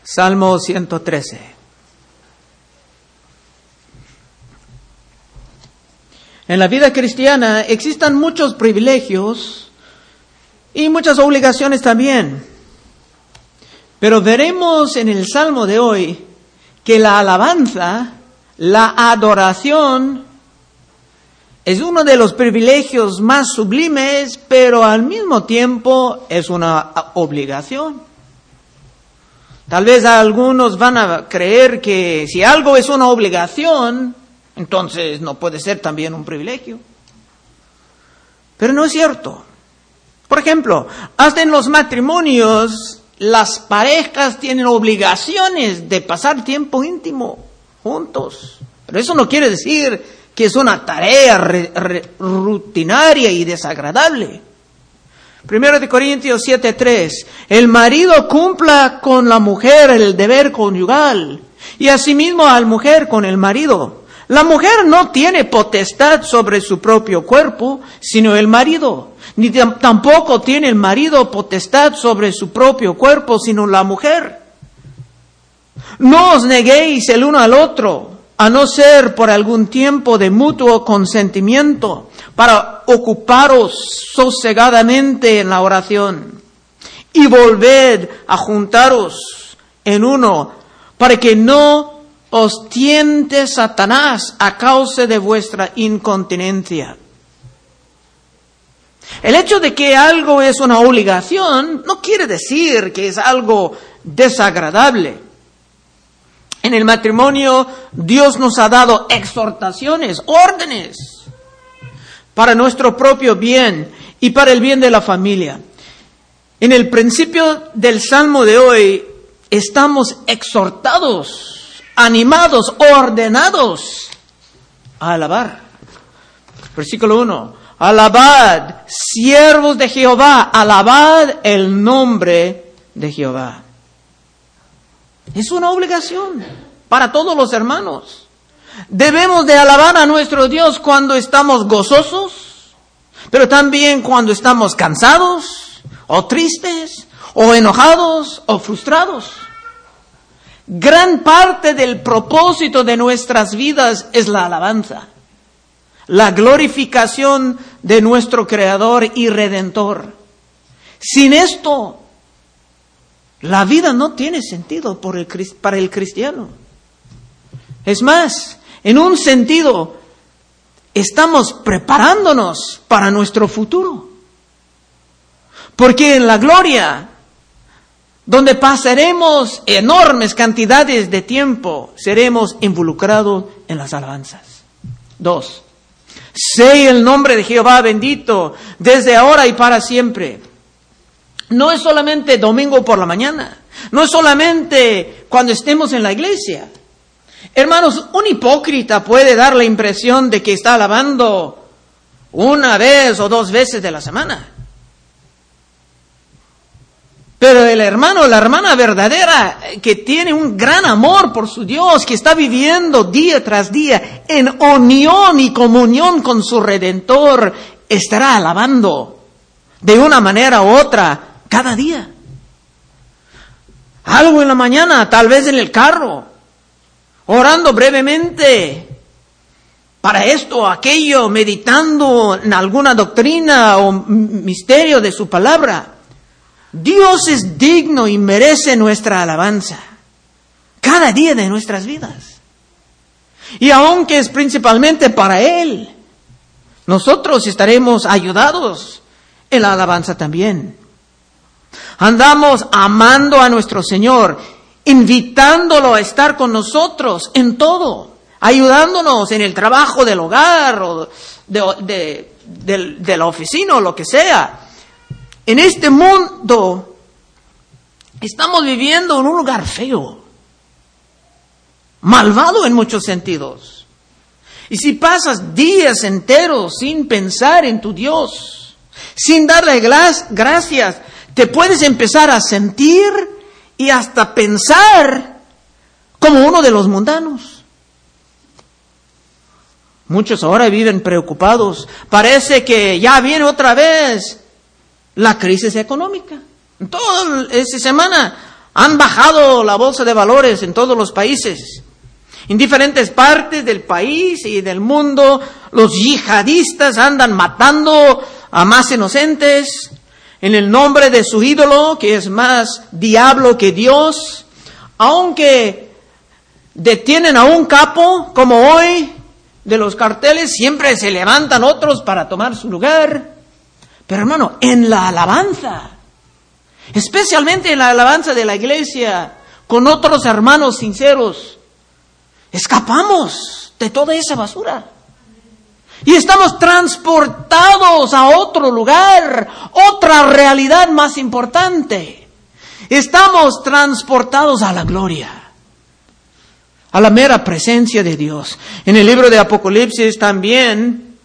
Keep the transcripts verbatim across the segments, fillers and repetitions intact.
Salmo ciento trece. En la vida cristiana existen muchos privilegios y muchas obligaciones también. Pero veremos en el Salmo de hoy que la alabanza, la adoración, es uno de los privilegios más sublimes, pero al mismo tiempo es una obligación. Tal vez algunos van a creer que si algo es una obligación, entonces no puede ser también un privilegio. Pero no es cierto. Por ejemplo, hasta en los matrimonios, las parejas tienen obligaciones de pasar tiempo íntimo juntos. Pero eso no quiere decir que es una tarea re, re, rutinaria y desagradable. Primero de Corintios siete tres, el marido cumpla con la mujer el deber conyugal y asimismo a la mujer con el marido. La mujer no tiene potestad sobre su propio cuerpo, sino el marido. Ni t- tampoco tiene el marido potestad sobre su propio cuerpo, sino la mujer. No os neguéis el uno al otro, a no ser por algún tiempo de mutuo consentimiento, para ocuparos sosegadamente en la oración. Y volved a juntaros en uno, para que no os tiente Satanás a causa de vuestra incontinencia. El hecho de que algo es una obligación no quiere decir que es algo desagradable. En el matrimonio, Dios nos ha dado exhortaciones, órdenes, para nuestro propio bien y para el bien de la familia. En el principio del Salmo de hoy, estamos exhortados, animados, ordenados a alabar. Versículo uno. Alabad, siervos de Jehová, alabad el nombre de Jehová. Es una obligación para todos los hermanos. Debemos de alabar a nuestro Dios cuando estamos gozosos, pero también cuando estamos cansados, o tristes, o enojados, o frustrados. Gran parte del propósito de nuestras vidas es la alabanza, la glorificación de nuestro Creador y Redentor. Sin esto, la vida no tiene sentido por el, para el cristiano. Es más, en un sentido, estamos preparándonos para nuestro futuro. Porque en la gloria, donde pasaremos enormes cantidades de tiempo, seremos involucrados en las alabanzas. Dos, sea el nombre de Jehová bendito desde ahora y para siempre. No es solamente domingo por la mañana, no es solamente cuando estemos en la iglesia. Hermanos, un hipócrita puede dar la impresión de que está alabando una vez o dos veces de la semana. Pero el hermano, la hermana verdadera, que tiene un gran amor por su Dios, que está viviendo día tras día en unión y comunión con su Redentor, estará alabando de una manera u otra cada día. Algo en la mañana, tal vez en el carro, orando brevemente para esto o aquello, meditando en alguna doctrina o misterio de su palabra. Dios es digno y merece nuestra alabanza cada día de nuestras vidas. Y aunque es principalmente para Él, nosotros estaremos ayudados en la alabanza también. Andamos amando a nuestro Señor, invitándolo a estar con nosotros en todo, ayudándonos en el trabajo del hogar o de, de, de, de la oficina o lo que sea. En este mundo estamos viviendo en un lugar feo, malvado en muchos sentidos. Y si pasas días enteros sin pensar en tu Dios, sin darle gracias, te puedes empezar a sentir y hasta pensar como uno de los mundanos. Muchos ahora viven preocupados. Parece que ya viene otra vez la crisis económica. Toda esta semana Han bajado la bolsa de valores en todos los países. En diferentes partes del país y del mundo, los yihadistas andan matando a más inocentes en el nombre de su ídolo, que es más diablo que Dios. Aunque detienen a un capo, como hoy, de los carteles, siempre se levantan otros para tomar su lugar. Pero hermano, en la alabanza, especialmente en la alabanza de la iglesia, con otros hermanos sinceros, escapamos de toda esa basura. Y estamos transportados a otro lugar, otra realidad más importante. Estamos transportados a la gloria, a la mera presencia de Dios. En el libro de Apocalipsis también,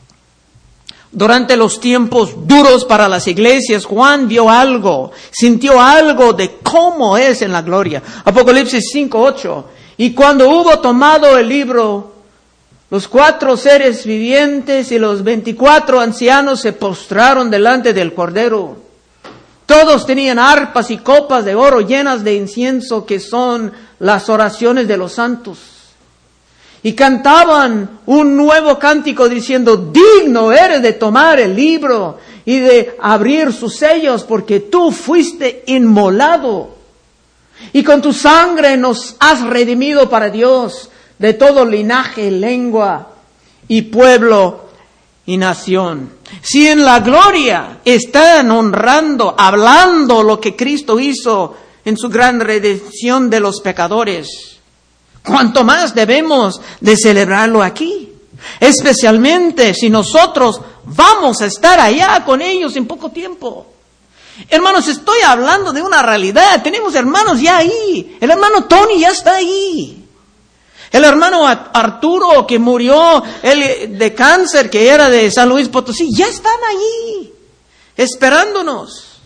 durante los tiempos duros para las iglesias, Juan vio algo, sintió algo de cómo es en la gloria. Apocalipsis cinco ocho. Y cuando hubo tomado el libro, los cuatro seres vivientes y los veinticuatro ancianos se postraron delante del Cordero. Todos tenían arpas y copas de oro llenas de incienso, que son las oraciones de los santos. Y cantaban un nuevo cántico diciendo: digno eres de tomar el libro y de abrir sus sellos, porque tú fuiste inmolado. Y con tu sangre nos has redimido para Dios de todo linaje, lengua y pueblo y nación. Si en la gloria están honrando, hablando lo que Cristo hizo en su gran redención de los pecadores, ¿cuánto más debemos de celebrarlo aquí? Especialmente si nosotros vamos a estar allá con ellos en poco tiempo. Hermanos, estoy hablando de una realidad. Tenemos hermanos ya ahí. El hermano Tony ya está ahí. El hermano Arturo, que murió él, de cáncer, que era de San Luis Potosí, ya están allí, esperándonos.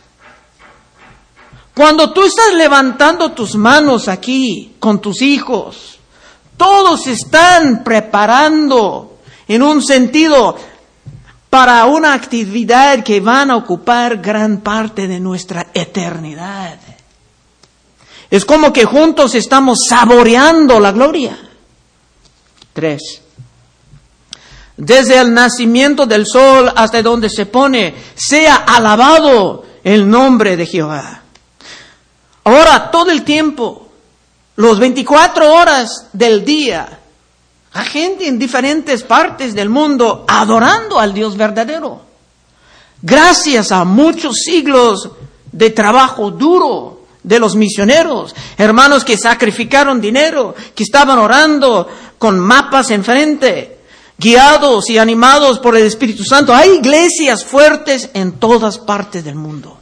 Cuando tú estás levantando tus manos aquí con tus hijos, todos están preparando en un sentido para una actividad que van a ocupar gran parte de nuestra eternidad. Es como que juntos estamos saboreando la gloria. Tres. Desde el nacimiento del sol hasta donde se pone, sea alabado el nombre de Jehová. Ahora, todo el tiempo, los veinticuatro horas del día, hay gente en diferentes partes del mundo adorando al Dios verdadero. Gracias a muchos siglos de trabajo duro de los misioneros, hermanos que sacrificaron dinero, que estaban orando con mapas enfrente, guiados y animados por el Espíritu Santo. Hay iglesias fuertes en todas partes del mundo.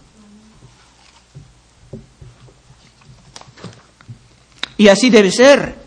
Y así debe ser.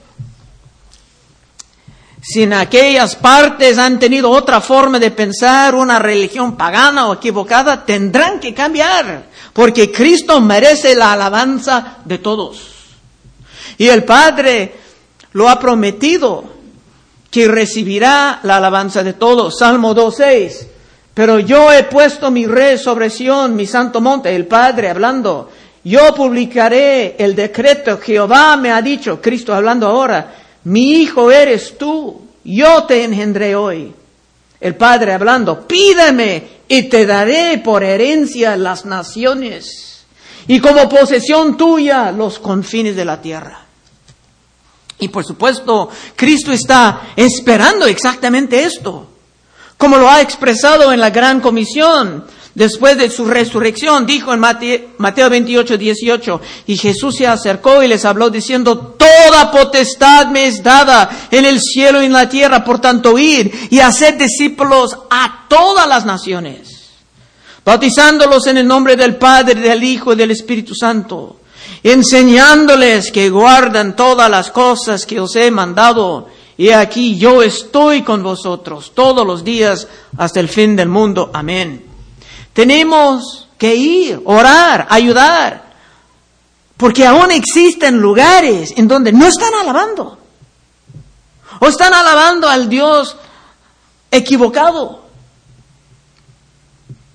Si en aquellas partes han tenido otra forma de pensar, una religión pagana o equivocada, tendrán que cambiar, porque Cristo merece la alabanza de todos. Y el Padre lo ha prometido, que recibirá la alabanza de todos. Salmo dos seis. Pero yo he puesto mi rey sobre Sión, mi santo monte. El Padre hablando. Yo publicaré el decreto. Jehová me ha dicho, Cristo hablando ahora, mi hijo eres tú, yo te engendré hoy. El Padre hablando, pídeme y te daré por herencia las naciones y como posesión tuya los confines de la tierra. Y por supuesto, Cristo está esperando exactamente esto, como lo ha expresado en la Gran Comisión. Después de su resurrección, dijo en Mateo veintiocho, dieciocho, y Jesús se acercó y les habló diciendo, toda potestad me es dada en el cielo y en la tierra, por tanto id y haced discípulos a todas las naciones, bautizándolos en el nombre del Padre, del Hijo y del Espíritu Santo, enseñándoles que guardan todas las cosas que os he mandado, y aquí yo estoy con vosotros todos los días hasta el fin del mundo. Amén. Tenemos que ir, orar, ayudar, porque aún existen lugares en donde no están alabando, o están alabando al Dios equivocado.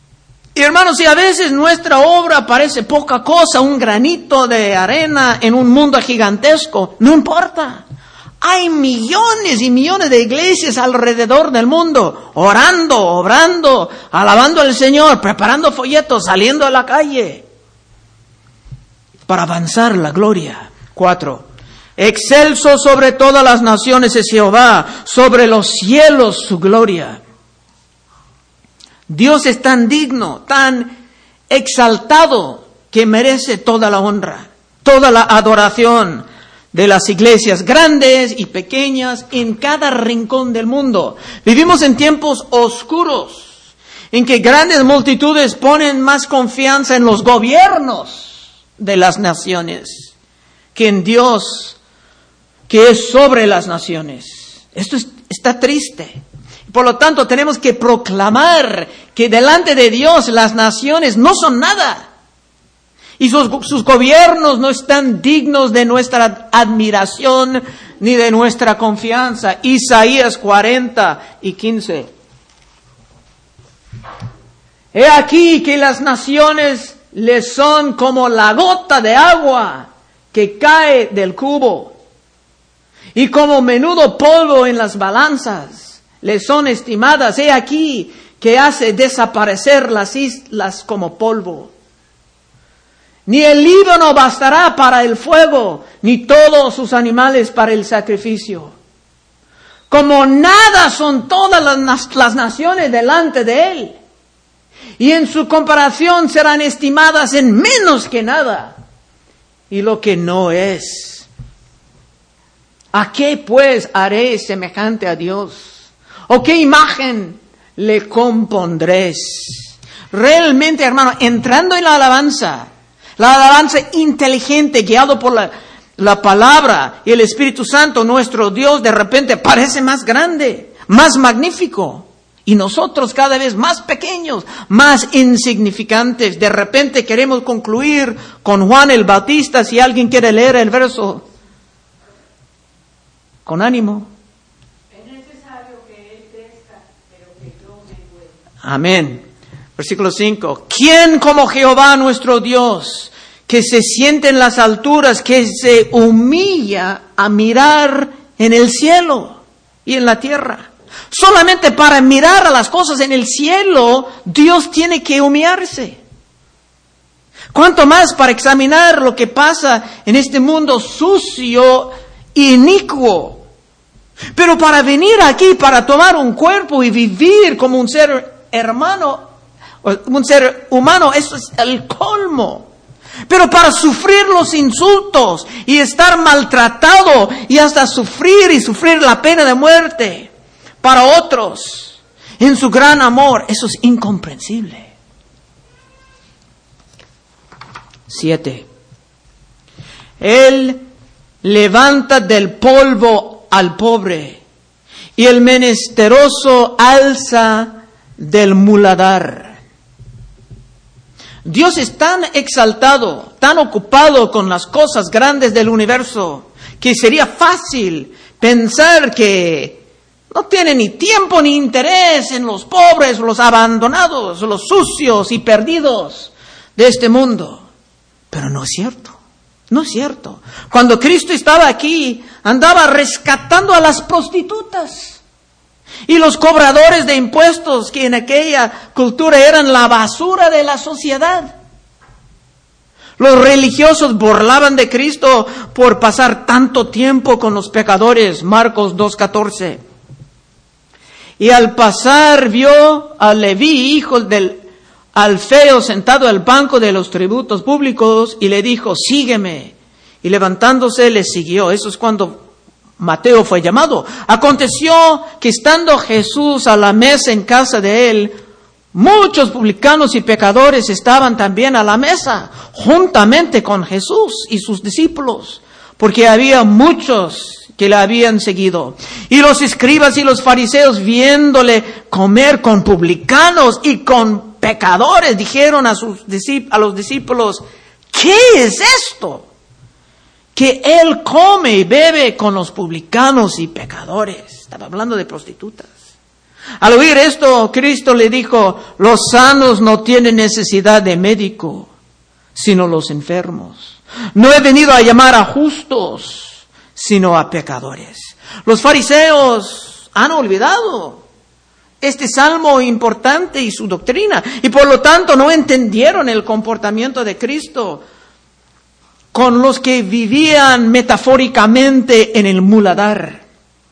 Y hermanos, si a veces nuestra obra parece poca cosa, un granito de arena en un mundo gigantesco, no importa. Hay millones y millones de iglesias alrededor del mundo, orando, obrando, alabando al Señor, preparando folletos, saliendo a la calle para avanzar la gloria. Cuatro. Excelso sobre todas las naciones es Jehová, sobre los cielos su gloria. Dios es tan digno, tan exaltado, que merece toda la honra, toda la adoración de las iglesias grandes y pequeñas en cada rincón del mundo. Vivimos en tiempos oscuros, en que grandes multitudes ponen más confianza en los gobiernos de las naciones que en Dios, que es sobre las naciones. Esto es, está triste. Por lo tanto, tenemos que proclamar que delante de Dios las naciones no son nada. Y sus, sus gobiernos no están dignos de nuestra admiración ni de nuestra confianza. Isaías cuarenta y quince. He aquí que las naciones les son como la gota de agua que cae del cubo, y como menudo polvo en las balanzas les son estimadas. He aquí que hace desaparecer las islas como polvo. Ni el Líbano bastará para el fuego, ni todos sus animales para el sacrificio. Como nada son todas las, las naciones delante de él, y en su comparación serán estimadas en menos que nada, y lo que no es. ¿A qué pues haré semejante a Dios? ¿O qué imagen le compondréis? Realmente, hermano, entrando en la alabanza, la alabanza inteligente, guiado por la, la palabra y el Espíritu Santo, nuestro Dios de repente parece más grande, más magnífico. Y nosotros cada vez más pequeños, más insignificantes. De repente queremos concluir con Juan el Bautista. Si alguien quiere leer el verso, con ánimo. Amén. Versículo cinco. ¿Quién como Jehová nuestro Dios, que se siente en las alturas, que se humilla a mirar en el cielo y en la tierra? Solamente para mirar a las cosas en el cielo, Dios tiene que humillarse. ¿Cuánto más para examinar lo que pasa en este mundo sucio e inicuo? Pero para venir aquí, para tomar un cuerpo y vivir como un ser hermano, un ser humano, eso es el colmo. Pero para sufrir los insultos y estar maltratado y hasta sufrir y sufrir la pena de muerte para otros en su gran amor, eso es incomprensible. Siete. Él levanta del polvo al pobre, y el menesteroso alza del muladar. Dios es tan exaltado, tan ocupado con las cosas grandes del universo, que sería fácil pensar que no tiene ni tiempo ni interés en los pobres, los abandonados, los sucios y perdidos de este mundo. Pero no es cierto. No es cierto. Cuando Cristo estaba aquí, andaba rescatando a las prostitutas y los cobradores de impuestos, que en aquella cultura eran la basura de la sociedad. Los religiosos burlaban de Cristo por pasar tanto tiempo con los pecadores. Marcos dos catorce. Y al pasar vio a Leví, hijo del Alfeo, sentado al banco de los tributos públicos, y le dijo: sígueme. Y levantándose le siguió. Eso es cuando Mateo fue llamado. Aconteció que estando Jesús a la mesa en casa de él, muchos publicanos y pecadores estaban también a la mesa, juntamente con Jesús y sus discípulos, porque había muchos que le habían seguido. Y los escribas y los fariseos, viéndole comer con publicanos y con pecadores, dijeron a sus a los discípulos: ¿qué es esto? Que él come y bebe con los publicanos y pecadores. Estaba hablando de prostitutas. Al oír esto, Cristo le dijo, los sanos no tienen necesidad de médico, sino los enfermos. No he venido a llamar a justos, sino a pecadores. Los fariseos han olvidado este salmo importante y su doctrina, y por lo tanto no entendieron el comportamiento de Cristo con los que vivían metafóricamente en el muladar.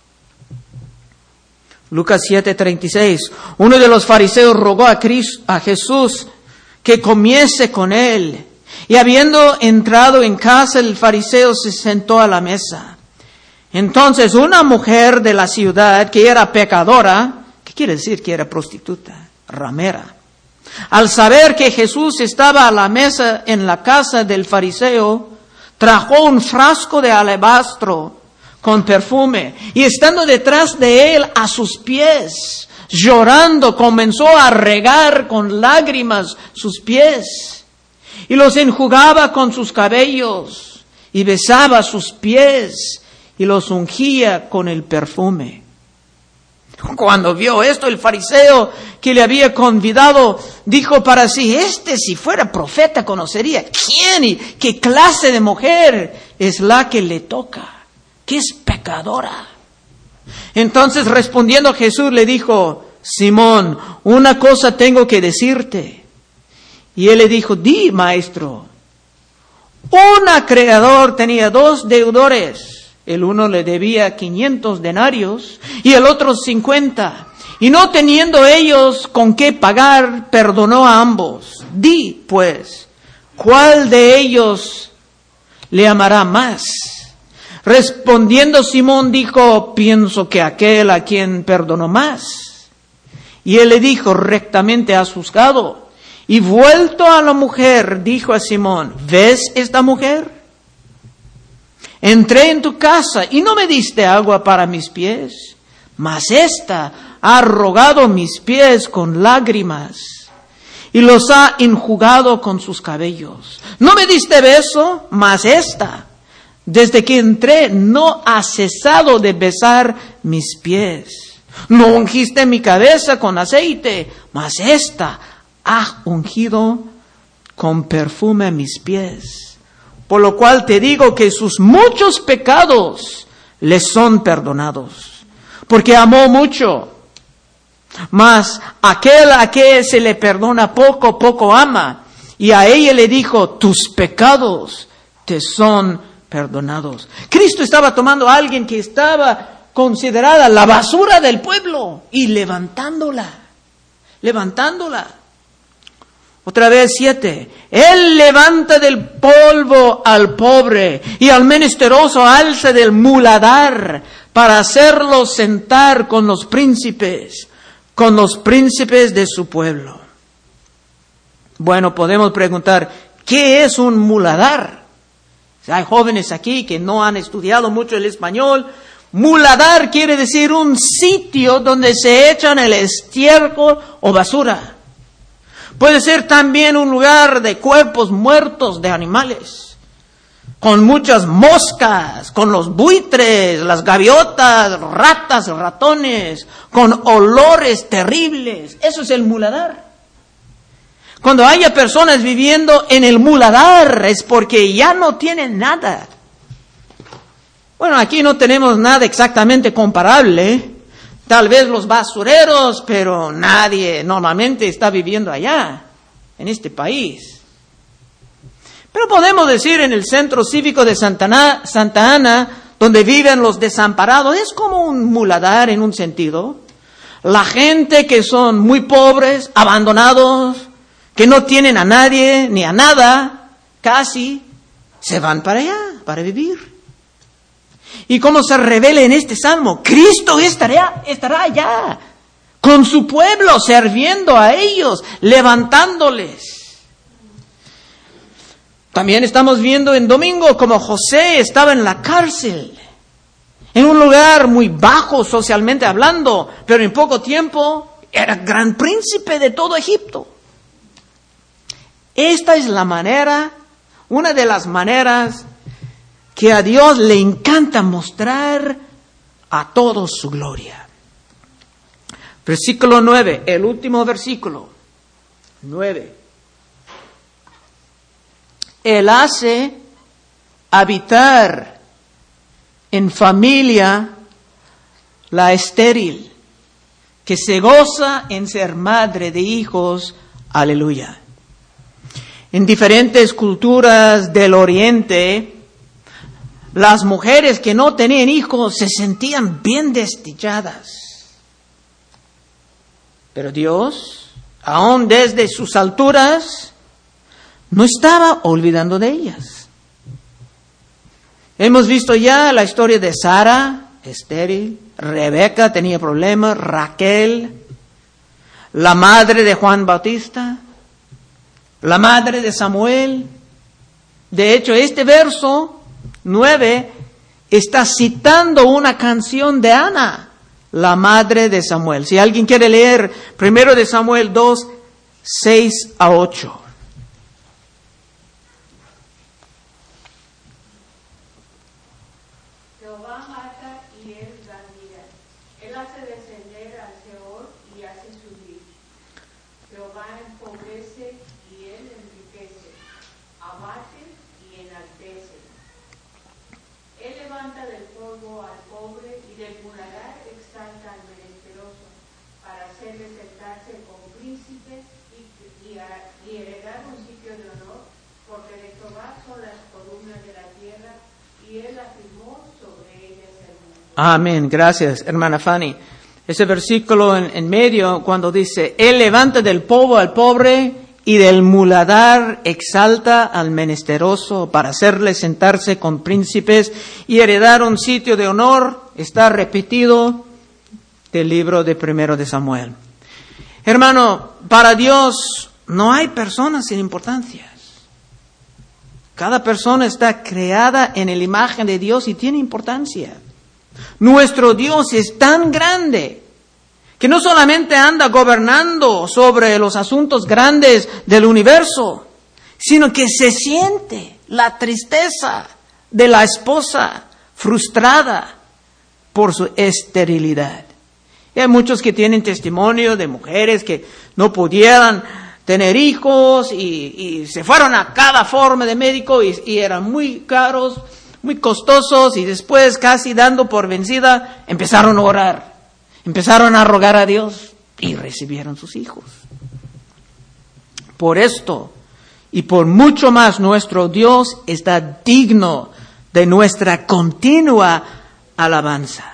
Lucas siete treinta y seis. Uno de los fariseos rogó a Cristo, a Jesús que comiese con él. Y habiendo entrado en casa, el fariseo se sentó a la mesa. Entonces una mujer de la ciudad que era pecadora, ¿qué quiere decir que era prostituta? Ramera. Al saber que Jesús estaba a la mesa en la casa del fariseo, trajo un frasco de alabastro con perfume, y estando detrás de él a sus pies, llorando, comenzó a regar con lágrimas sus pies, y los enjugaba con sus cabellos, y besaba sus pies, y los ungía con el perfume. Cuando vio esto, el fariseo que le había convidado dijo para sí, este si fuera profeta conocería quién y qué clase de mujer es la que le toca, que es pecadora. Entonces respondiendo Jesús le dijo, Simón, una cosa tengo que decirte. Y él le dijo, di, maestro. Un acreedor tenía dos deudores. El uno le debía quinientos denarios y el otro cincuenta. Y no teniendo ellos con qué pagar, perdonó a ambos. Di, pues, ¿cuál de ellos le amará más? Respondiendo Simón dijo, pienso que aquel a quien perdonó más. Y él le dijo, rectamente has juzgado. Y vuelto a la mujer, dijo a Simón, ¿ves esta mujer? Entré en tu casa y no me diste agua para mis pies, mas ésta ha rogado mis pies con lágrimas y los ha enjugado con sus cabellos. No me diste beso, mas ésta, desde que entré, no ha cesado de besar mis pies. No ungiste mi cabeza con aceite, mas ésta ha ungido con perfume mis pies. Por lo cual te digo que sus muchos pecados le son perdonados, porque amó mucho. Mas aquel a que se le perdona poco, poco ama. Y a ella le dijo, tus pecados te son perdonados. Cristo estaba tomando a alguien que estaba considerada la basura del pueblo y levantándola, levantándola. Otra vez siete. Él levanta del polvo al pobre y al menesteroso alza del muladar para hacerlo sentar con los príncipes, con los príncipes de su pueblo. Bueno, podemos preguntar, ¿qué es un muladar? Hay jóvenes aquí que no han estudiado mucho el español. Muladar quiere decir un sitio donde se echan el estiércol o basura. Puede ser también un lugar de cuerpos muertos de animales, con muchas moscas, con los buitres, las gaviotas, ratas, ratones, con olores terribles. Eso es el muladar. Cuando haya personas viviendo en el muladar es porque ya no tienen nada. Bueno, aquí no tenemos nada exactamente comparable. Tal vez los basureros, pero nadie normalmente está viviendo allá, en este país. Pero podemos decir en el centro cívico de Santa Ana, Santa Ana, donde viven los desamparados, es como un muladar en un sentido. La gente que son muy pobres, abandonados, que no tienen a nadie ni a nada, casi, se van para allá, para vivir. Y como se revela en este salmo, Cristo estará, estará allá, con su pueblo, sirviendo a ellos, levantándoles. También estamos viendo en domingo como José estaba en la cárcel, en un lugar muy bajo socialmente hablando, pero en poco tiempo era gran príncipe de todo Egipto. Esta es la manera, una de las maneras que a Dios le encanta mostrar a todos su gloria. Versículo nueve, el último versículo. nueve. Él hace habitar en familia la estéril, que se goza en ser madre de hijos. Aleluya. En diferentes culturas del Oriente, las mujeres que no tenían hijos se sentían bien desdichadas. Pero Dios, aún desde sus alturas, no estaba olvidando de ellas. Hemos visto ya la historia de Sara, estéril, Rebeca tenía problemas, Raquel, la madre de Juan Bautista, la madre de Samuel. De hecho, este verso nueve está citando una canción de Ana, la madre de Samuel. Si alguien quiere leer primero de Samuel dos, seis a ocho. Jehová mata y él da vida. Él hace descender al Seol y hace subir. Jehová empobrece y él enriquece. Abate y enaltece. Él levanta del polvo al pobre y del muladar exalta al menesteroso, para hacerle sentarse con príncipes y, y, a, y heredar un sitio de honor, porque de Jehová son las columnas de la tierra y él afirmó sobre ellas el mundo. Amén. Gracias, hermana Fanny. Ese versículo en, en medio, cuando dice, Él levanta del polvo al pobre y del muladar exalta al menesteroso para hacerle sentarse con príncipes y heredar un sitio de honor, está repetido del libro de Primero de Samuel. Hermano, para Dios no hay personas sin importancias. Cada persona está creada en la imagen de Dios y tiene importancia. Nuestro Dios es tan grande que no solamente anda gobernando sobre los asuntos grandes del universo, sino que se siente la tristeza de la esposa frustrada por su esterilidad. Y hay muchos que tienen testimonio de mujeres que no pudieran tener hijos y, y se fueron a cada forma de médico y, y eran muy caros, muy costosos, y después, casi dando por vencida, empezaron a orar, empezaron a rogar a Dios y recibieron sus hijos. Por esto y por mucho más, nuestro Dios está digno de nuestra continua alabanza.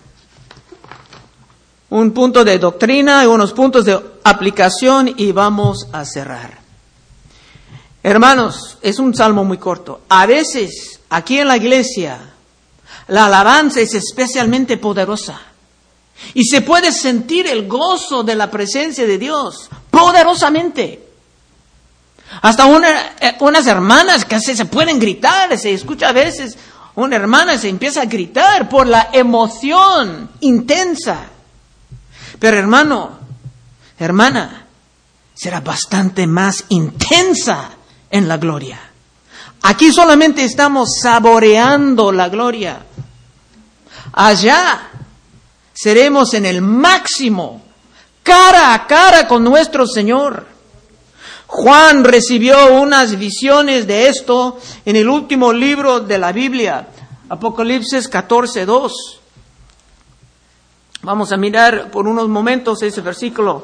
Un punto de doctrina y unos puntos de aplicación y vamos a cerrar. Hermanos, es un salmo muy corto. A veces, aquí en la iglesia, la alabanza es especialmente poderosa. Y se puede sentir el gozo de la presencia de Dios poderosamente. Hasta una, unas hermanas casi se pueden gritar. Se escucha a veces una hermana se empieza a gritar por la emoción intensa. Pero hermano, hermana, será bastante más intensa en la gloria. Aquí solamente estamos saboreando la gloria. Allá seremos en el máximo, cara a cara con nuestro Señor. Juan recibió unas visiones de esto en el último libro de la Biblia, Apocalipsis catorce dos. Vamos a mirar por unos momentos ese versículo.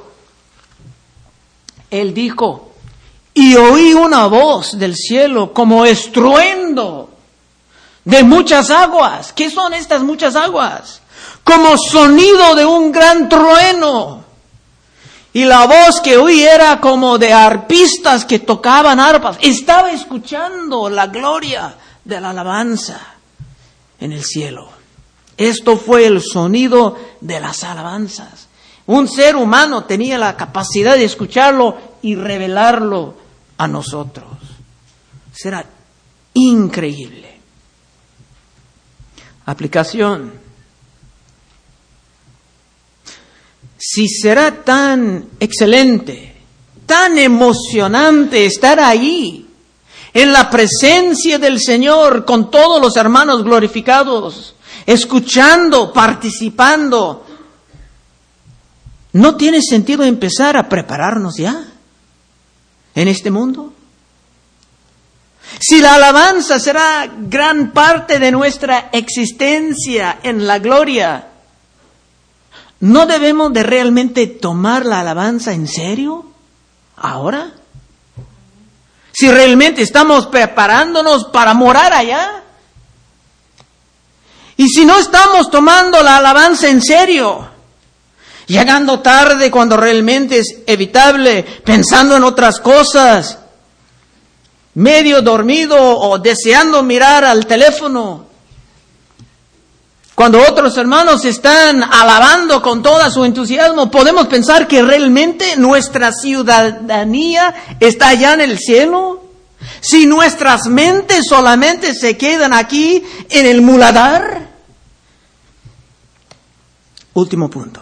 Él dijo, y oí una voz del cielo como estruendo de muchas aguas. ¿Qué son estas muchas aguas? Como sonido de un gran trueno. Y la voz que oí era como de arpistas que tocaban arpas. Estaba escuchando la gloria de la alabanza en el cielo. Esto fue el sonido de las alabanzas. Un ser humano tenía la capacidad de escucharlo y revelarlo a nosotros. Será increíble. Aplicación. Si será tan excelente, tan emocionante estar ahí, en la presencia del Señor, con todos los hermanos glorificados, escuchando, participando, ¿no tiene sentido empezar a prepararnos ya en este mundo? Si la alabanza será gran parte de nuestra existencia en la gloria, ¿no debemos de realmente tomar la alabanza en serio ahora? Si realmente estamos preparándonos para morar allá. Y si no estamos tomando la alabanza en serio, llegando tarde cuando realmente es evitable, pensando en otras cosas, medio dormido o deseando mirar al teléfono, cuando otros hermanos están alabando con todo su entusiasmo, podemos pensar que realmente nuestra ciudadanía está allá en el cielo. Si nuestras mentes solamente se quedan aquí en el muladar. Último punto.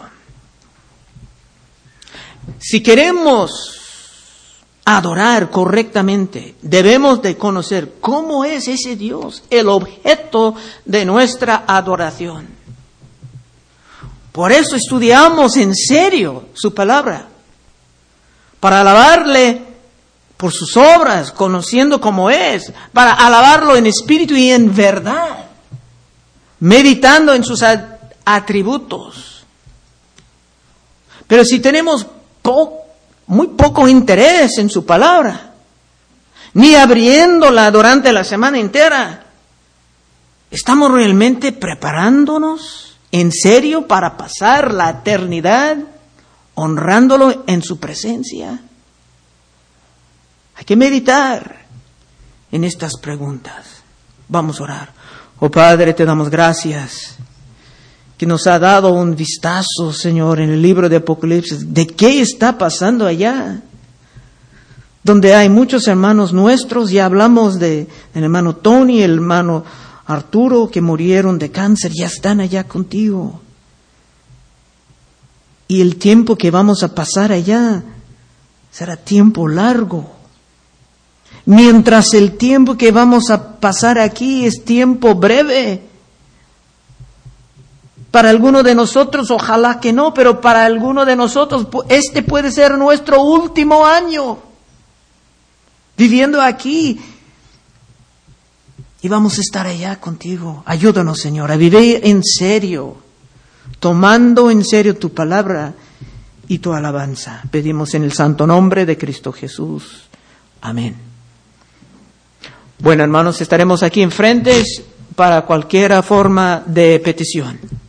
Si queremos adorar correctamente, debemos de conocer cómo es ese Dios, el objeto de nuestra adoración. Por eso estudiamos en serio su palabra, para alabarle por sus obras, conociendo cómo es, para alabarlo en espíritu y en verdad, meditando en sus atributos. Pero si tenemos poco, muy poco interés en su palabra, ni abriéndola durante la semana entera, ¿estamos realmente preparándonos en serio para pasar la eternidad honrándolo en su presencia? Hay que meditar en estas preguntas. Vamos a orar. Oh Padre, te damos gracias que nos ha dado un vistazo, Señor, en el libro de Apocalipsis, de qué está pasando allá, donde hay muchos hermanos nuestros. Ya hablamos de el hermano Tony, el hermano Arturo, que murieron de cáncer, ya están allá contigo. Y el tiempo que vamos a pasar allá será tiempo largo. Mientras el tiempo que vamos a pasar aquí es tiempo breve. Para alguno de nosotros, ojalá que no, pero para alguno de nosotros, este puede ser nuestro último año viviendo aquí. Y vamos a estar allá contigo. Ayúdanos, Señor, a vivir en serio, tomando en serio tu palabra y tu alabanza. Pedimos en el santo nombre de Cristo Jesús. Amén. Bueno, hermanos, estaremos aquí enfrente para cualquier forma de petición.